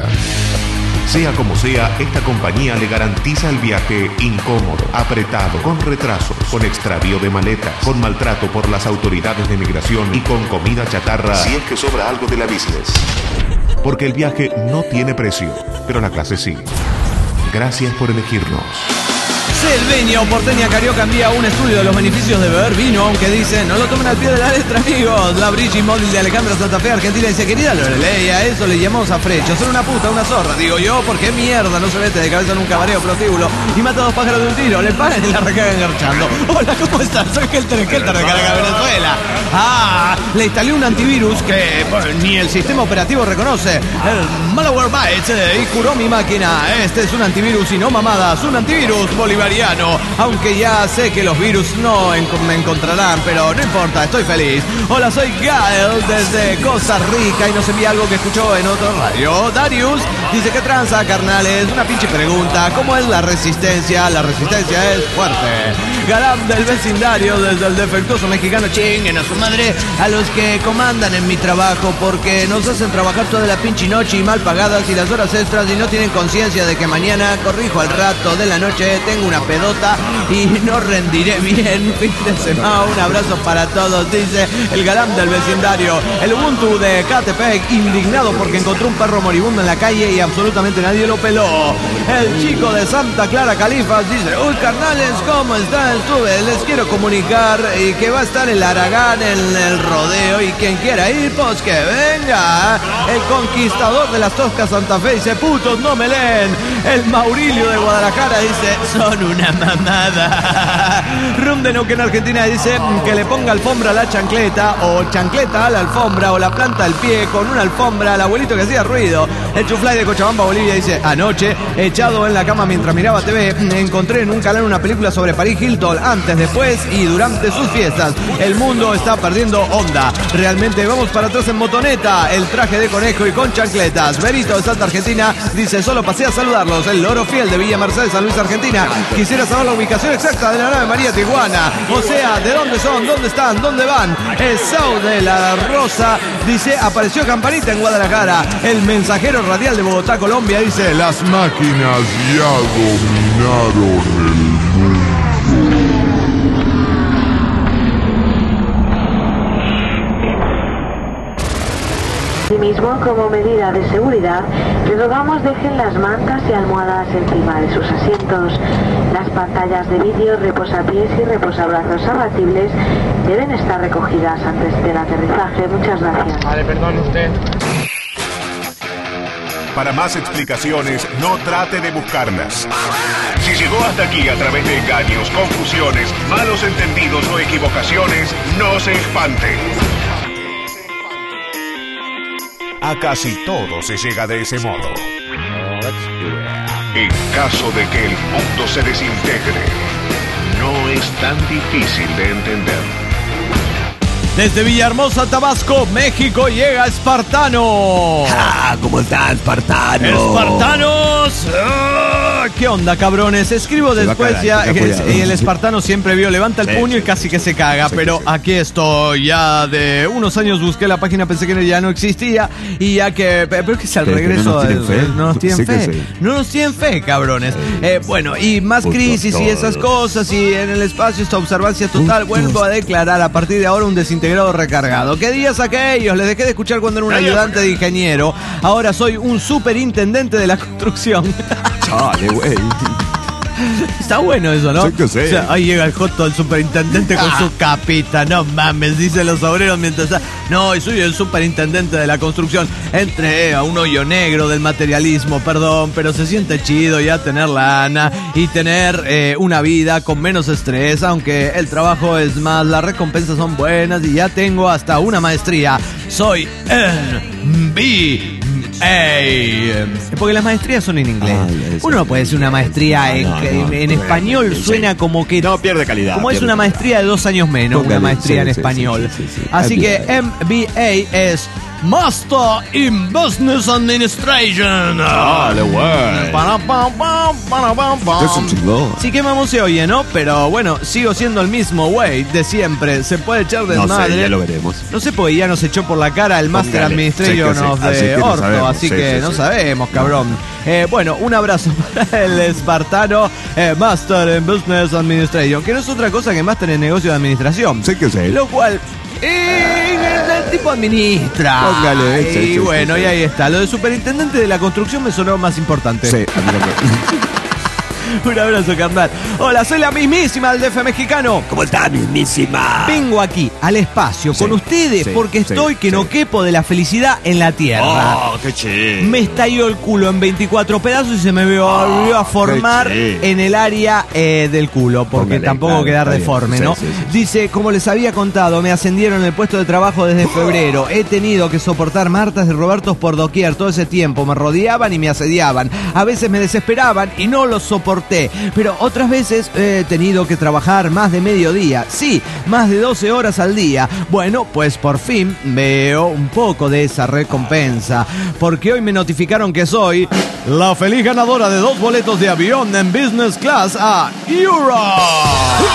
Sea como sea, esta compañía le garantiza el viaje incómodo, apretado, con retrasos, con extravío de maletas, con maltrato por las autoridades de migración y con comida chatarra si es que sobra algo de la business. Porque el viaje no tiene precio, pero la clase sí. Gracias por elegirnos. Selveña o Porteña Carioca envía un estudio de los beneficios de beber vino, aunque dice, no lo tomen al pie de la letra, amigos. La Brigi Móvil de Alejandra Santa Fe, Argentina, dice, querida Lorelei, a eso le llamamos a Frecho. Son una puta, una zorra, digo yo, porque mierda no se mete de cabeza en un cabareo prostíbulo y mata a dos pájaros de un tiro, le pagan y la recagan garchando. Hola, ¿cómo estás? Soy Helter Helter de Caracas, Venezuela. Ah, le instalé un antivirus que bueno, ni el sistema operativo reconoce. El Malwarebytes eh, y curó mi máquina. Este es un antivirus y no mamadas, un antivirus bolivariano. Aunque ya sé que los virus no en- me encontrarán, pero no importa, estoy feliz. Hola, soy Gael desde Costa Rica y nos envía algo que escuchó en otro radio. Darius dice que tranza, carnales. Una pinche pregunta, ¿cómo es la resistencia? La resistencia es fuerte. Galam del vecindario desde el defectuoso mexicano, chinguen a su madre a los que comandan en mi trabajo porque nos hacen trabajar toda la pinche noche y mal pagadas y las horas extras y no tienen conciencia de que mañana corrijo al rato de la noche, tengo una pedota y no rendiré bien. Fin de semana, un abrazo para todos, dice el Galam del vecindario. El Ubuntu de Catepec, indignado porque encontró un perro moribundo en la calle y absolutamente nadie lo peló. El chico de Santa Clara Califas dice, uy carnales, ¿cómo están? Estuve, les quiero comunicar y que va a estar el Aragán en el rodeo y quien quiera ir, pues que venga. El conquistador de las Toscas Santa Fe dice, putos no me leen. El Maurilio de Guadalajara dice, son una mamada. Rum de Neuquén, Argentina dice que le ponga alfombra a la chancleta o chancleta a la alfombra o la planta al pie con una alfombra al abuelito que hacía ruido. El Chuflay de Cochabamba, Bolivia dice, anoche, echado en la cama mientras miraba T V, encontré en un canal una película sobre Paris Hilton antes, después y durante sus fiestas. El mundo está va perdiendo onda. Realmente vamos para atrás en motoneta. El traje de conejo y con chancletas. Berito de Salta, Argentina, dice: solo pasé a saludarlos. El loro fiel de Villa Mercedes, San Luis, Argentina. Quisiera saber la ubicación exacta de la nave María Tijuana. O sea, ¿de dónde son? ¿Dónde están? ¿Dónde van? El Sau de la Rosa dice: apareció Campanita en Guadalajara. El mensajero radial de Bogotá, Colombia, dice: las máquinas ya dominaron el mundo. Asimismo, como medida de seguridad, les rogamos dejen las mantas y almohadas encima de sus asientos. Las pantallas de vídeo, reposapiés y reposabrazos abatibles deben estar recogidas antes del aterrizaje. Muchas gracias. Vale, perdón usted. Para más explicaciones, no trate de buscarlas. Si llegó hasta aquí a través de engaños, confusiones, malos entendidos o equivocaciones, no se espante. A casi todo se llega de ese modo. En caso de que el mundo se desintegre, no es tan difícil de entender. Desde Villahermosa, Tabasco, México, llega Espartano. ¡Ah! ¿Cómo están, Espartano? ¡Espartanos! ¡Ah! ¿Qué onda, cabrones? Escribo Se después cagar, ya. cuidado. Y el espartano siempre vio, levanta el Sí, puño sí, y casi que se caga. Sí, pero sí. aquí estoy. Ya de unos años busqué la página, pensé que ya no existía. Y ya que. Pero es que es al Pero que no regreso. nos tienen fe. No nos tienen Sí que fe. sí. No nos tienen fe, cabrones. Eh, bueno, y más Puto crisis y esas todos. cosas. Y en el espacio esta observancia total. Vuelvo a declarar a partir de ahora un desintegrado recargado. ¿Qué días aquellos? Les dejé de escuchar cuando era un ayudante de ingeniero. Ahora soy un superintendente de la construcción. Chale, güey. Está bueno eso, ¿no? Sí que sí. O sea, ahí llega el joto, el superintendente con su capita. No mames, dicen los obreros mientras... No, soy el superintendente de la construcción. Entré a un hoyo negro del materialismo, perdón, pero se siente chido ya tener lana y tener eh, una vida con menos estrés, aunque el trabajo es más, las recompensas son buenas y ya tengo hasta una maestría. Soy N B A. Porque las maestrías son en inglés. Ay, Uno no puede decir una maestría en, No, no, en, no, en no, español, sí. suena como que... No, pierde calidad. Como es pierde una calidad. maestría de dos años menos, Póngale, una maestría sí, en sí, español. sí, sí, sí. Así que M M B A es Master in Business Administration. Dale, güey. Para, pam, pam, para, pam, pam. Es un chingón. Sí que mamón se oye, ¿no? Pero bueno, sigo siendo el mismo güey de siempre. Se puede echar No desmadre. sé, ya lo veremos. No sé porque ya nos echó por la cara el Master Póngale. Administration Sí que sí. of Así the que no Orto, sabemos. así Sí, que sí, no sí. sabemos, cabrón. Eh, bueno, un abrazo para el espartano eh, Master in Business Administration, que no es otra cosa que Master en Negocio de Administración. Sí que sí. Lo cual... eh, el tipo administra. Póngale, sí, Y sí, bueno, sí, y sí. ahí está. Lo de superintendente de la construcción me sonó más importante. Sí, a mí también. Un abrazo, carnal. Hola, soy la mismísima del D F mexicano. ¿Cómo está, mismísima? Vengo aquí, al espacio, Sí, con ustedes, sí, porque sí, estoy que sí. no quepo de la felicidad en la tierra. Oh, qué chido. Me estalló el culo en veinticuatro pedazos y se me volvió a formar qué chido. en el área eh, del culo, porque Póngale, tampoco claro, quedar está bien. deforme, Sí, ¿no? sí, sí, sí. Dice, como les había contado, me ascendieron en el puesto de trabajo desde febrero. He tenido que soportar Martas y Robertos por doquier todo ese tiempo. Me rodeaban y me asediaban. A veces me desesperaban y no los soporté. Pero otras veces he tenido que trabajar más de mediodía. Sí, más de doce horas al día. Bueno, pues por fin veo un poco de esa recompensa. Porque hoy me notificaron que soy la feliz ganadora de dos boletos de avión en business class a Europe.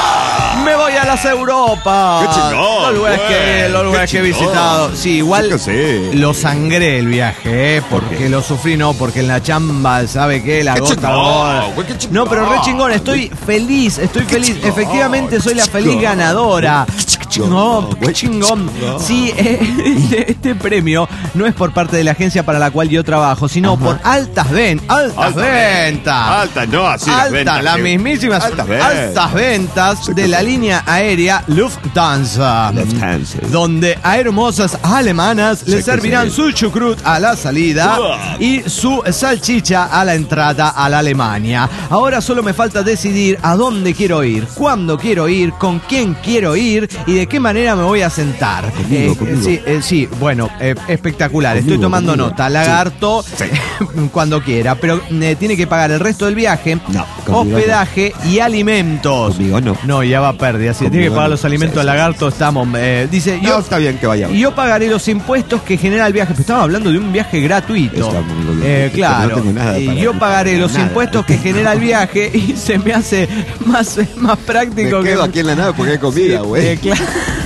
Me voy a las Europas. ¡Qué chingón, Los lugares güey! que, los lugares ¡Qué que he chingón! visitado. Sí, igual Sí que sí. lo sangré el viaje, ¿eh? Porque qué? lo sufrí, no, porque en la chamba, ¿sabe qué? La ¡Qué gota chingón, gorda. güey, qué chingón! No, pero re chingón, estoy feliz, estoy ¡Qué feliz. chingón! Efectivamente soy la ¡Qué feliz chingón! ganadora. ¡Qué chingón, No, qué güey! chingón. ¡Qué chingón! Sí, eh, este, este premio no es por parte de la agencia para la cual yo trabajo, sino por altas ven, altas Alta ventas. Alta, no, así las Alta, ventas, las que- mismísimas altas altas ventas. ventas Sí de que la sí. línea aérea Lufthansa. Lufthansa. Donde a hermosas alemanas Sí le que servirán sí. su chucrut a la salida Uah. y su salchicha a la entrada a la Alemania. Ahora solo me falta decidir a dónde quiero ir, cuándo quiero ir, con quién quiero ir y de qué manera me voy a sentar. Conmigo, conmigo. Sí, eh, sí, bueno, eh, espectacular. Conmigo, Estoy tomando conmigo. nota. Sí. Lagarto, Sí. cuando quiera, pero eh, tiene que pagar el resto del viaje, No, conmigo hospedaje y alimentos. Conmigo no. No, ya va, pérdida. Si tiene que pagar los alimentos al lagarto, estamos. Eh, dice, No, yo, está bien que vayamos. y yo pagaré los impuestos que genera el viaje. Pero estaba hablando de un viaje gratuito. Estamos- Eh, no claro. tengo nada y para- yo pagaré los nada. impuestos que genera el viaje y se me hace más, más Me práctico que. quedo aquí en la nave porque hay comida, Sí, güey. eh, claro.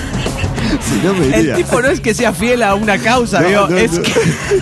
Si no me El iría. tipo no es que sea fiel a una causa, No, digo, no, es no. que.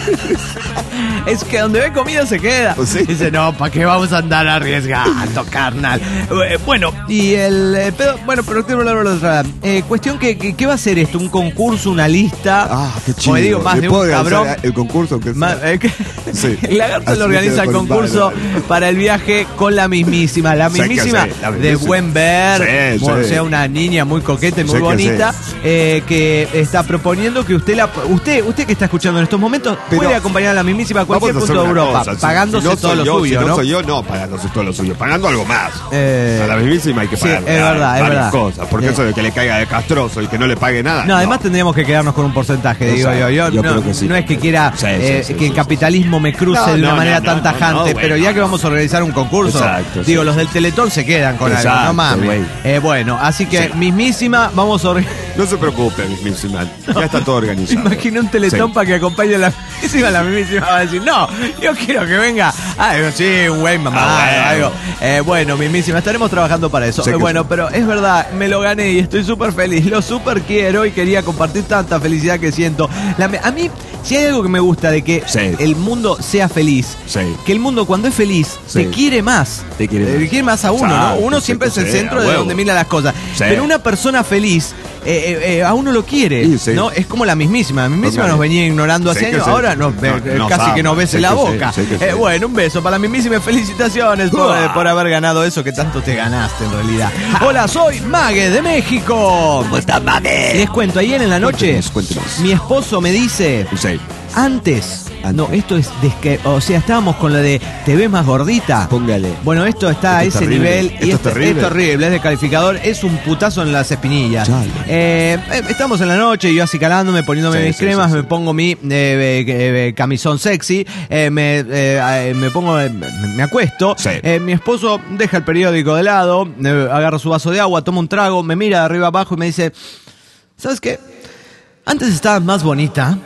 Es que donde ve comida se queda. Pues sí. Dice, no, ¿para qué vamos a andar arriesgando, carnal? Eh, Bueno, y el. eh, pero, bueno, pero tengo que hablar de otra. Eh, cuestión que, que- ¿qué va a ser esto? ¿Un concurso, una lista? Ah, qué chido. Porque digo, más ¿Le de puedo un organizar cabrón. el concurso que Ma- eh, que- Sí. El lagarto Así le me organiza quedo el con- concurso vale, vale. para el viaje con la mismísima. La Sé que mismísima sí, la de mismísima. buen ver. Sí, o sí. sea, una niña muy coqueta y muy Sé que bonita. sí. eh, que está proponiendo que usted la. Usted, usted que está escuchando en estos momentos, Pero puede acompañar a la mismísima a cualquier Vamos a punto hacer de una Europa, cosa, si- pagándose si no todo soy lo yo, suyo, si no, ¿no? soy yo, no pagándose todo lo suyo, pagando algo más. Eh, A la mismísima hay que sí, pagar es verdad, es varias verdad. cosas, porque Eh. eso de que le caiga de castroso y que no le pague nada. No, además tendríamos que quedarnos con un porcentaje, digo Exacto, yo. Yo, yo no, creo que sí. no es que quiera Sí, sí, eh, sí, que sí, el sí. capitalismo me cruce No, de una no, manera no, tan no, tajante, no, güey, pero ya no, que no. vamos a organizar un concurso, Exacto, digo, sí. los del Teletón se quedan con algo, Exacto, no mames. güey. Eh, bueno, así que Sí. mismísima, vamos a organizar. No se preope, mismísima. Ya está todo organizado. Imagina un Teletón Sí. para que acompañe a la mismísima, la mismísima va a decir, no, yo quiero que venga, ah, digo, sí, un güey mamá, Ah, bueno. algo. Eh, bueno, mismísima, estaremos trabajando para eso. Sé Eh, que bueno, sí. pero es verdad, me lo gané y estoy súper feliz, lo súper quiero y quería compartir tanta felicidad que siento. La me- a mí, si hay algo que me gusta de que Sí. el mundo sea feliz, Sí. que el mundo cuando es feliz Sí. te quiere más. Te quiere Eh, más. quiere más a uno, ¿no? Exacto, Uno sí siempre que es el sí, centro a de huevo. donde mira las cosas. Sí. Pero una persona feliz eh, eh, eh, a uno lo quiere, Sí, sí. ¿no? Es como la mismísima. La mismísima Póngale. nos venía ignorando hace Sé que años, sí. ahora nos, ve- No, eh, nos casi ama, que nos bese sé la que sí, boca. sé que sí. Eh, bueno, un beso para la mismísima. Felicitaciones por, Uah. eh, por haber ganado eso que tanto te ganaste en realidad. Hola, soy Mague de México. ¿Cómo estás, Mague? Les cuento, ayer en la noche, Cuéntenos, cuéntenos. mi esposo me dice, Sí. antes, Antes. no, esto es, desque- o sea, estábamos con lo de, ¿te ves más gordita? Póngale. Bueno, esto está a Esto es ese terrible. nivel. Esto y es este- terrible. Es terrible, es descalificador. Es un putazo en las espinillas. Chale. Eh, eh, estamos en la noche, yo así calándome, poniéndome Sí, mis sí, cremas, sí, sí. me pongo mi eh, eh, eh, camisón sexy, eh, me, eh, eh, me pongo, eh, me, me acuesto. Sí. Eh, mi esposo deja el periódico de lado, eh, agarra su vaso de agua, toma un trago, me mira de arriba abajo y me dice, ¿sabes qué? Antes estabas más bonita.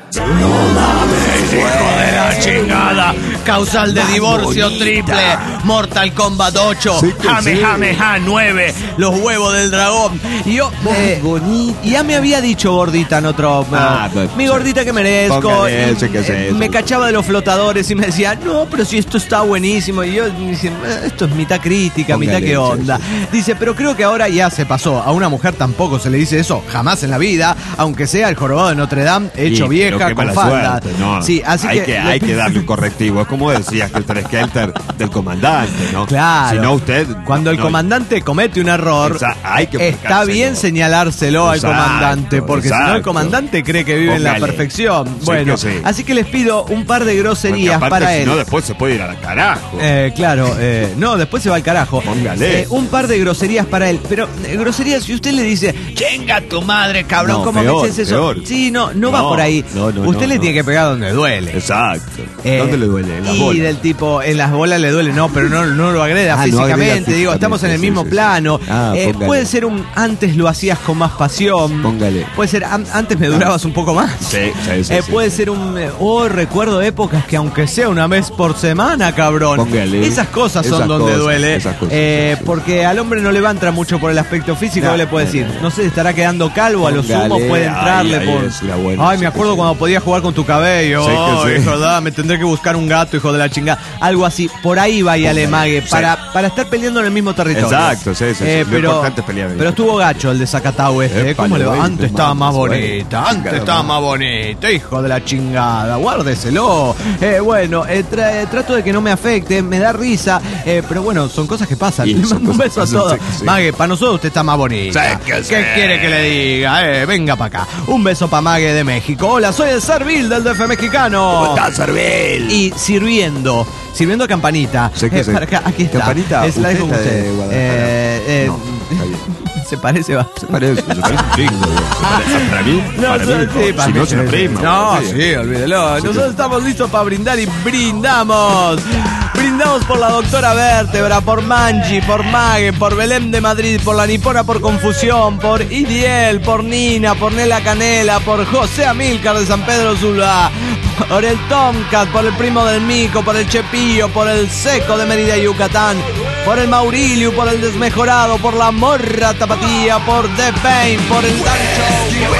Hijo de la chingada. Causal de Más divorcio bonita. triple. Mortal Kombat ocho. Sí que Jame, sí. jame, ja nueve. Los huevos del dragón. Y yo. eh, bonita. y ya me había dicho gordita en otro. Ah, eh, pues, mi sí. gordita que merezco. Póngale, Y, sí que sí, eh, sí me que cachaba de los flotadores y me decía, no, pero si esto está buenísimo. Y yo dice, "Eh, esto es mitad crítica, Póngale, mitad que sí, onda. sí. Dice, pero creo que ahora ya se pasó. A una mujer tampoco se le dice eso, jamás en la vida, aunque sea el jorobado de Notre Dame hecho Y, vieja pero qué con mala falda. suerte, ¿no? Sí, así hay que, que, hay que darle un correctivo. Es como decías que el Skelter del comandante, ¿no? Claro. Si no, usted. Cuando el no, comandante comete un error, Exa- hay que está explicárselo. bien señalárselo Exacto, al comandante, porque si no el exacto. comandante cree que vive en la Póngale. perfección. Sí bueno, que sí. así que les pido un par de Porque groserías aparte, para si él. no, después se puede ir a la carajo. Eh, claro, eh, no, después se va al carajo. Póngale. Eh, un par de groserías para él. Pero eh, groserías, si usted le dice, chinga tu madre, cabrón, No, ¿cómo peor, me dices eso? peor. Sí, no, no, va No, por ahí. no, no, usted no, le no. tiene que pegar donde duele. Exacto. Eh, ¿Dónde le duele? En las y bolas. del tipo, en las bolas le duele, no, pero no, no lo agreda Ah, no físicamente. agreda Digo, estamos en el físicamente, mismo sí, sí, sí. plano. Ah, Eh, póngale. puede ser un antes lo hacías con más pasión. Póngale. Puede ser an- antes me durabas un poco más. Sí, sí, sí, Eh, sí, puede sí. ser un eh, oh, recuerdo épocas que aunque sea una vez por semana, cabrón. Póngale. Esas cosas son Esas donde cosas, duele. esas cosas, Eh, sí, sí. porque al hombre no le va a entrar mucho por el aspecto físico, No, ¿qué le puede no, decir? no. No sé, estará quedando calvo, a lo Póngale, sumo puede ahí, entrarle ahí por. es la buena, Ay, sí me que acuerdo sí. cuando podía jugar con tu cabello. Sí que Ay, sí. joder, me tendré que buscar un gato, hijo de la chingada. Algo así. Por ahí vaya Póngale, Mague, sí. para, para estar peleando en el mismo territorio. Exacto, sí, sí, sí. Eh, Lo pero, importante es pelear en el pero mismo estuvo gacho el de Zacatau este. ¿eh? Epa, ¿Cómo le le va? doy Antes de estaba más manos, güey. bonita. Antes Chingada estaba madre. más bonita. Hijo de la chingada. Guárdeselo. Eh, bueno, eh, tra- trato de que no me afecte. Me da risa. eh, pero bueno, son cosas que pasan. Y Le son mando un cosas beso a que pasan, todos. sí que sí. Mague, para nosotros usted está más bonita. Sí que sí. ¿Qué quiere que le diga? Eh, venga para acá. Un beso para Mague de México. Hola, soy el Servil del D F mexicano. ¿Cómo estás, Servil? Y sirviendo, sirviendo campanita. Sí que Eh, sí. para acá, aquí está. Campanita, Es la dejo con usted es la de usted. Guadalajara. Eh, eh, No, está bien. Se parece bastante. Se parece, se parece un chico. Para mí, No, para sí, mí, sí, para si mí no se sí. la prima. No, sí, olvídelo. Nosotros estamos listos para brindar y brindamos. Brindamos por la doctora Vértebra, por Manji, por Mague, por Belén de Madrid, por la Nipona por Confusión, por Idiel, por Nina, por Nela Canela, por José Amílcar de San Pedro Sula, por el Tomcat, por el primo del Mico, por el Chepillo, por el Seco de Mérida y Yucatán, por el Maurilio, por el Desmejorado, por la Morra Tapatía, por The Pain, por el Dancho.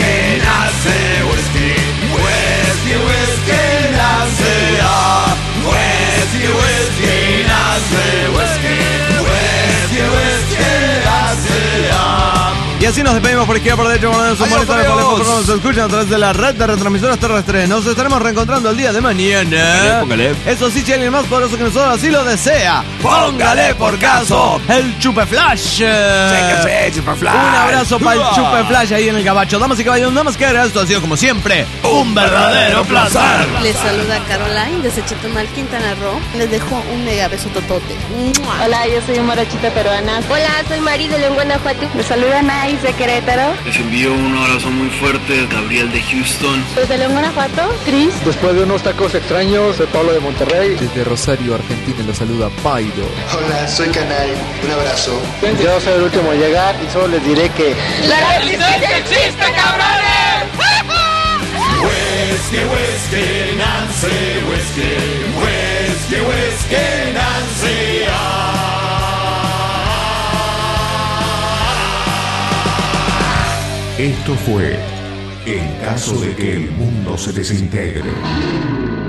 Y así nos despedimos por izquierda, por derecha, por donde Adiós, por lejos, nos escuchan a través de la red de retransmisoras terrestres. Nos estaremos reencontrando el día de mañana. Póngale, póngale. Eso sí, si alguien más poderoso que nosotros así lo desea, póngale por caso el Chupe Flash. Un abrazo para el Chupe Flash ahí en el gabacho. Damas y caballeros, nada más que agregar, esto ha sido como siempre un verdadero placer. Les saluda Caroline desde Chetumal, Quintana Roo. Les dejo un mega beso totote. Hola, yo soy un morochita peruana. Hola, soy Mari de León, Guanajuato. Les saluda Nais de Querétaro. Les envío un abrazo muy fuerte, Gabriel de Houston. Desde León, Guanajuato, Cris. Después de unos tacos extraños, soy Pablo de Monterrey. Desde Rosario, Argentina, los saluda Pairo. Hola, soy Canay. Un abrazo. Yo soy el último a llegar y solo les diré que... ¡La resistencia existe, cabrones! Whisky, whisky, Nancy, whisky, whisky, whisky, Nancy. Esto fue En caso de que el mundo se desintegre.